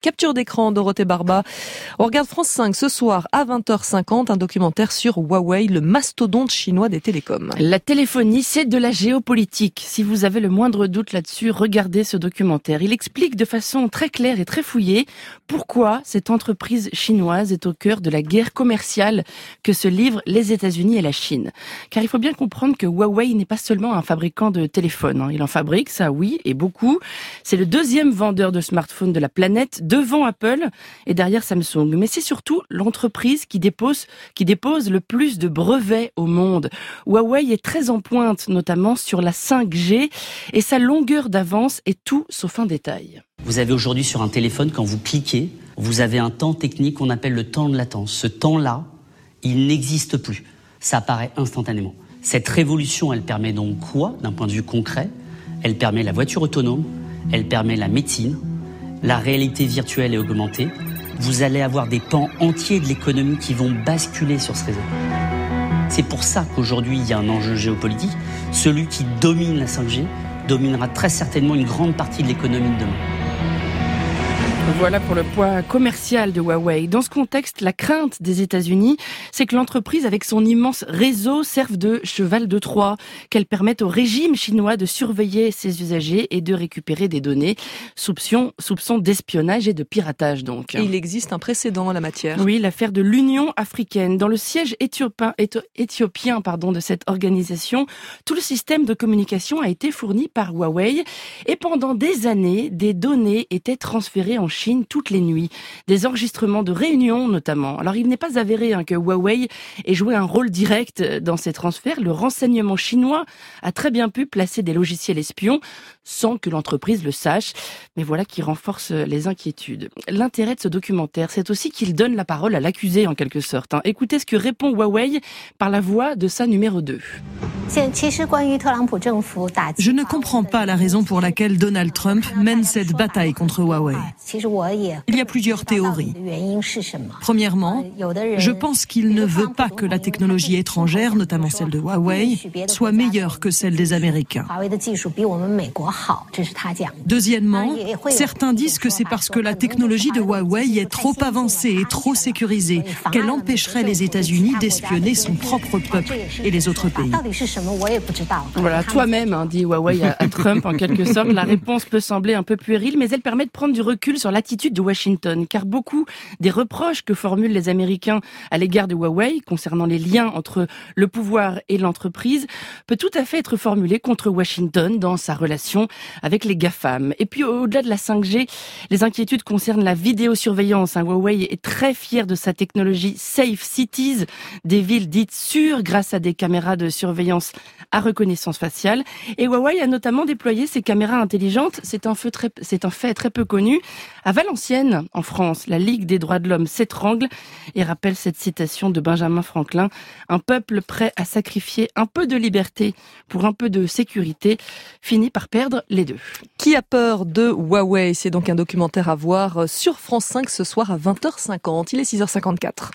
Capture d'écran, Dorothée Barba. On regarde France 5 ce soir à 20h50, un documentaire sur Huawei, le mastodonte chinois des télécoms. La téléphonie, c'est de la géopolitique. Si vous avez le moindre doute là-dessus, regardez ce documentaire. Il explique de façon très claire et très fouillée pourquoi cette entreprise chinoise est au cœur de la guerre commerciale que se livrent les États-Unis et la Chine. Car il faut bien comprendre que Huawei n'est pas seulement un fabricant de téléphones. Il en fabrique, ça oui, et beaucoup. C'est le deuxième vendeur de smartphones de la planète, devant Apple et derrière Samsung. Mais c'est surtout l'entreprise qui dépose le plus de brevets au monde. Huawei est très en pointe, notamment sur la 5G, et sa longueur d'avance est tout sauf un détail. Vous avez aujourd'hui sur un téléphone, quand vous cliquez, vous avez un temps technique qu'on appelle le temps de latence. Ce temps-là, il n'existe plus. Ça apparaît instantanément. Cette révolution, elle permet donc quoi, d'un point de vue concret ? Elle permet la voiture autonome, elle permet la médecine, la réalité virtuelle et augmentée. Vous allez avoir des pans entiers de l'économie qui vont basculer sur ce réseau. C'est pour ça qu'aujourd'hui, il y a un enjeu géopolitique. Celui qui domine la 5G dominera très certainement une grande partie de l'économie de demain. Voilà pour le poids commercial de Huawei. Dans ce contexte, la crainte des États-Unis, c'est que l'entreprise, avec son immense réseau, serve de cheval de Troie, qu'elle permette au régime chinois de surveiller ses usagers et de récupérer des données. Soupçons d'espionnage et de piratage, donc. Et il existe un précédent en la matière. Oui, l'affaire de l'Union africaine. Dans le siège éthiopien de cette organisation, tout le système de communication a été fourni par Huawei. Et pendant des années, des données étaient transférées en Chine toutes les nuits. Des enregistrements de réunions notamment. Alors il n'est pas avéré que Huawei ait joué un rôle direct dans ces transferts. Le renseignement chinois a très bien pu placer des logiciels espions sans que l'entreprise le sache. Mais voilà qui renforce les inquiétudes. L'intérêt de ce documentaire, c'est aussi qu'il donne la parole à l'accusé en quelque sorte. Écoutez ce que répond Huawei par la voix de sa numéro 2. Je ne comprends pas la raison pour laquelle Donald Trump mène cette bataille contre Huawei. Il y a plusieurs théories. Premièrement, je pense qu'il ne veut pas que la technologie étrangère, notamment celle de Huawei, soit meilleure que celle des Américains. Deuxièmement, certains disent que c'est parce que la technologie de Huawei est trop avancée et trop sécurisée qu'elle empêcherait les États-Unis d'espionner son propre peuple et les autres pays. Voilà, toi-même, dit Huawei à Trump en quelque sorte. La réponse peut sembler un peu puérile, mais elle permet de prendre du recul sur l'attitude de Washington, car beaucoup des reproches que formulent les Américains à l'égard de Huawei concernant les liens entre le pouvoir et l'entreprise peut tout à fait être formulé contre Washington dans sa relation avec les GAFAM. Et puis au-delà de la 5G, les inquiétudes concernent la vidéosurveillance. Huawei est très fier de sa technologie Safe Cities, des villes dites sûres grâce à des caméras de surveillance à reconnaissance faciale. Et Huawei a notamment déployé ses caméras intelligentes, c'est un fait très peu connu. À Valenciennes, en France, la Ligue des droits de l'homme s'étrangle et rappelle cette citation de Benjamin Franklin. Un peuple prêt à sacrifier un peu de liberté pour un peu de sécurité finit par perdre les deux. Qui a peur de Huawei ? C'est donc un documentaire à voir sur France 5 ce soir à 20h50. Il est 6h54.